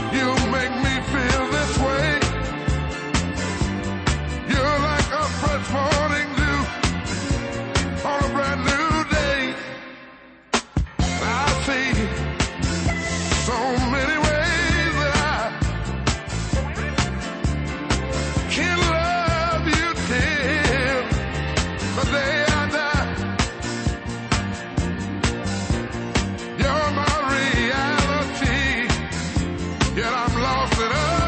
You make me feel this way. You're like a fresh morning dew on a brand new day. I see so many ways that I can love you till the day I die. You're my reality, yet I'm lost in love.